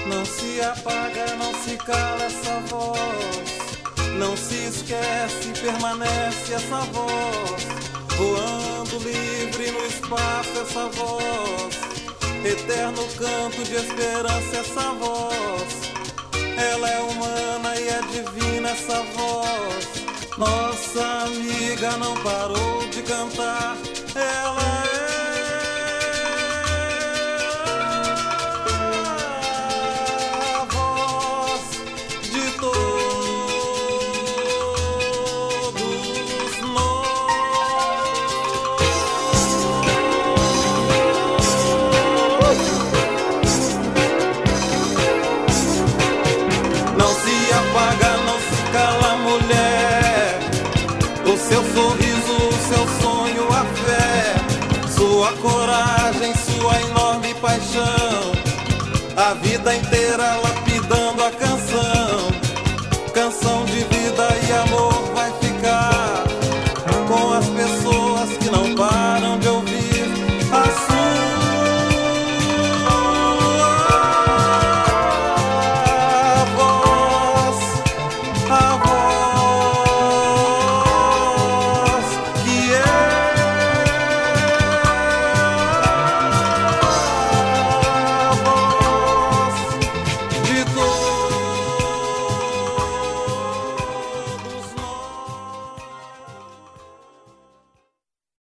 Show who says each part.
Speaker 1: Não se apaga, não se cala essa voz. Não se esquece, permanece essa voz. Voando livre no espaço essa voz. Eterno canto de esperança essa voz. Ela é humana e é divina essa voz. Nossa amiga não parou de cantar. Ela é a voz de todos nós. Não se apaga, não se cala, mulher. O seu sorriso, o seu sonho, a fé, sua coragem, sua imagem.